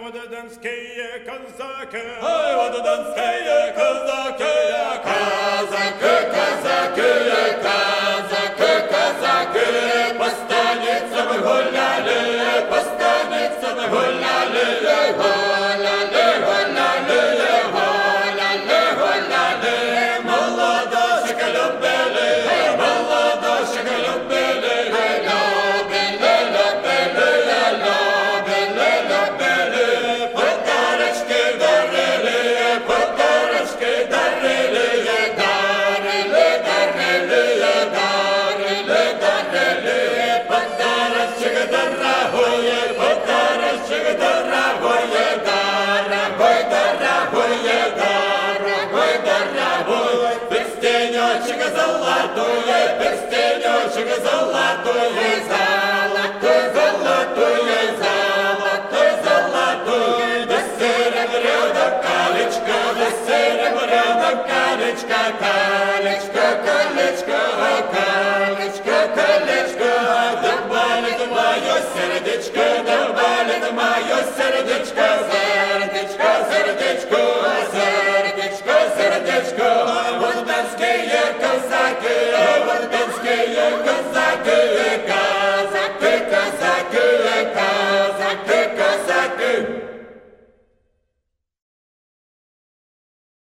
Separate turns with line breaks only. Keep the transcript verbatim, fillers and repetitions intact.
вододонські козаки.
Ой, вододонські козаки, козаки, козаки, козаки, козаки, по станицям гуляли, по станицям гуляли, гуляли, гуляли, гуляли, гуляли, молодожик любили, молодожик любили, любили, любили, любили, любили, подарочки дарили, подарочки дарили, дарили, дарили, дарили, дарили, подарочек дорогой, подарочек дорогой, дорогой, дорогой, дорогой, дорогой, перстенечек золотой, перстенечек золотой, золотой, золотой, золотой, золотой, до серебряного колечка, до серебряного колечка, колечко, колечко, колечко, колечко, да балит мое сердечко, да балит мое сердечко,